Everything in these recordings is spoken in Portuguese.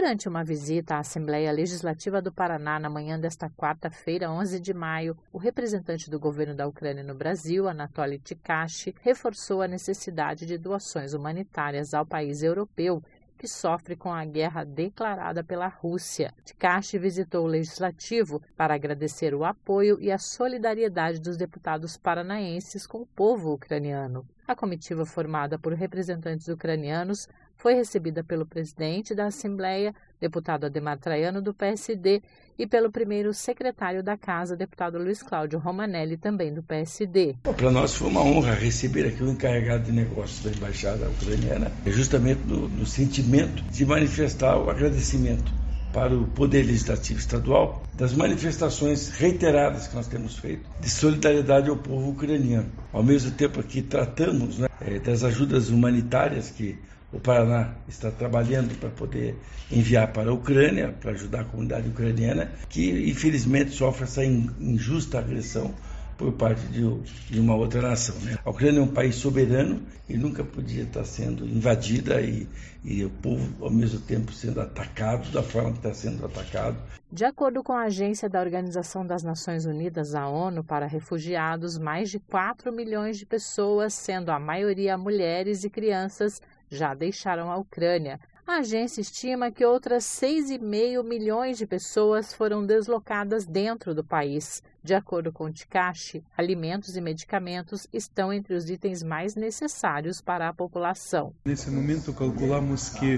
Durante uma visita à Assembleia Legislativa do Paraná na manhã desta quarta-feira, 11 de maio, o representante do governo da Ucrânia no Brasil, Anatoly Tkach, reforçou a necessidade de doações humanitárias ao país europeu, que sofre com a guerra declarada pela Rússia. Tkach visitou o Legislativo para agradecer o apoio e a solidariedade dos deputados paranaenses com o povo ucraniano. A comitiva, formada por representantes ucranianos, foi recebida pelo presidente da Assembleia, deputado Adhemar Traiano, do PSD, e pelo primeiro secretário da Casa, deputado Luiz Cláudio Romanelli, também do PSD. Para nós foi uma honra receber aqui o encarregado de negócios da Embaixada Ucraniana, justamente no sentimento de manifestar o agradecimento para o Poder Legislativo Estadual das manifestações reiteradas que nós temos feito de solidariedade ao povo ucraniano. Ao mesmo tempo que tratamos das ajudas humanitárias que o Paraná está trabalhando para poder enviar para a Ucrânia, para ajudar a comunidade ucraniana, que infelizmente sofre essa injusta agressão por parte de uma outra nação. A Ucrânia é um país soberano e nunca podia estar sendo invadida e o povo, ao mesmo tempo, sendo atacado da forma que está sendo atacado. De acordo com a agência da Organização das Nações Unidas, a ONU, para refugiados, mais de 4 milhões de pessoas, sendo a maioria mulheres e crianças, já deixaram a Ucrânia. A agência estima que outras 6,5 milhões de pessoas foram deslocadas dentro do país. De acordo com o Tkach, alimentos e medicamentos estão entre os itens mais necessários para a população. Nesse momento, calculamos que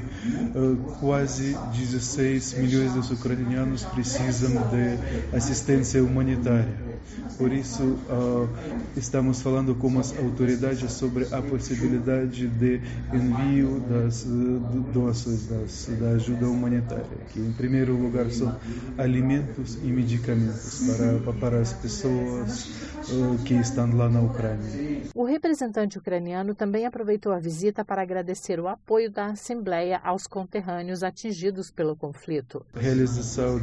quase 16 milhões de ucranianos precisam de assistência humanitária. Por isso, estamos falando com as autoridades sobre a possibilidade de envio das doações da ajuda humanitária, que em primeiro lugar são alimentos e medicamentos para as pessoas que estão lá na Ucrânia. O representante ucraniano também aproveitou a visita para agradecer o apoio da Assembleia aos conterrâneos atingidos pelo conflito. A realização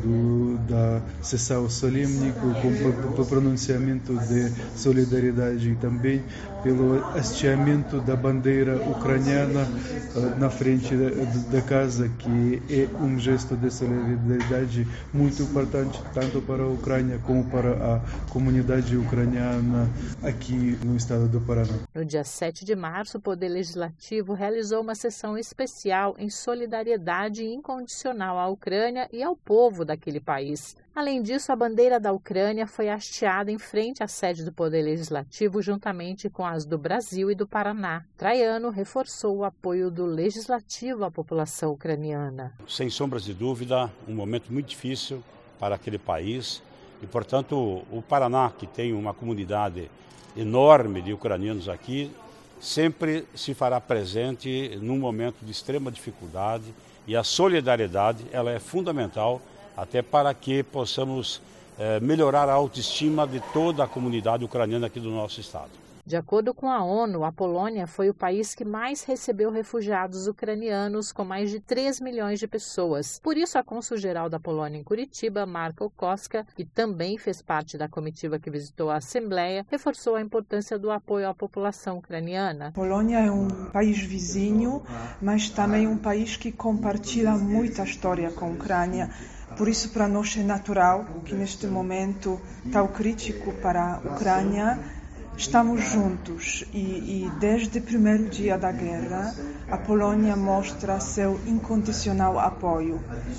da sessão solene com o pronunciamento de solidariedade e também pelo hasteamento da bandeira ucraniana na frente da casa, que é um gesto de solidariedade muito importante tanto para a Ucrânia como para a comunidade ucraniana aqui no estado do Paraná. No dia 7 de março, o Poder Legislativo realizou uma sessão especial em solidariedade incondicional à Ucrânia e ao povo daquele país. Além disso, a bandeira da Ucrânia foi hasteada em frente à sede do Poder Legislativo, juntamente com as do Brasil e do Paraná. Traiano reforçou o apoio do Legislativo à população ucraniana. Sem sombras de dúvida, um momento muito difícil para aquele país e, portanto, o Paraná, que tem uma comunidade enorme de ucranianos aqui, sempre se fará presente num momento de extrema dificuldade, e a solidariedade ela é fundamental até para que possamos melhorar a autoestima de toda a comunidade ucraniana aqui do nosso estado. De acordo com a ONU, a Polônia foi o país que mais recebeu refugiados ucranianos, com mais de 3 milhões de pessoas. Por isso, a cônsul-geral da Polônia em Curitiba, Marta Okoska, que também fez parte da comitiva que visitou a Assembleia, reforçou a importância do apoio à população ucraniana. A Polônia é um país vizinho, mas também um país que compartilha muita história com a Ucrânia. Por isso, para nós é natural que neste momento tão crítico para a Ucrânia, estamos juntos e desde o primeiro dia da guerra, a Polônia mostra seu incondicional apoio.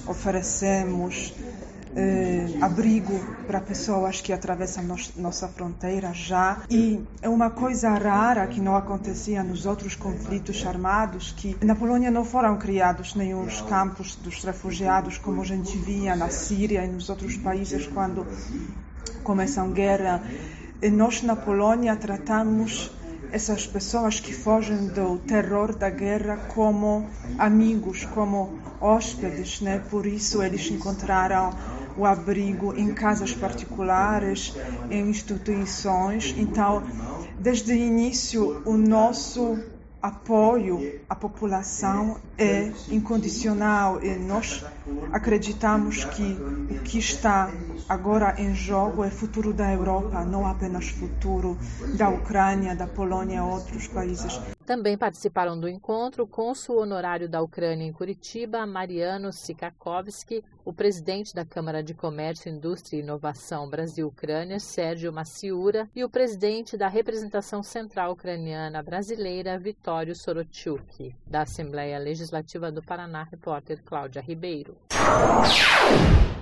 Oferecemos abrigo para pessoas que atravessam nossa fronteira já. E é uma coisa rara que não acontecia nos outros conflitos armados, que na Polônia não foram criados nenhum campos dos refugiados como a gente via na Síria e nos outros países quando começam guerra. E nós na Polônia tratamos essas pessoas que fogem do terror da guerra como amigos, como hóspedes, né? Por isso eles encontraram o abrigo em casas particulares, em instituições. Então, desde o início, o nosso apoio à população é incondicional e nós acreditamos que o que está agora em jogo é o futuro da Europa, não apenas o futuro da Ucrânia, da Polônia e outros países. Também participaram do encontro o cônsul honorário da Ucrânia em Curitiba, Mariano Sikakovsky, o presidente da Câmara de Comércio, Indústria e Inovação Brasil-Ucrânia, Sérgio Maciura, e o presidente da Representação Central Ucraniana Brasileira, Vitório Sorochuk. Da Assembleia Legislativa do Paraná, repórter Cláudia Ribeiro.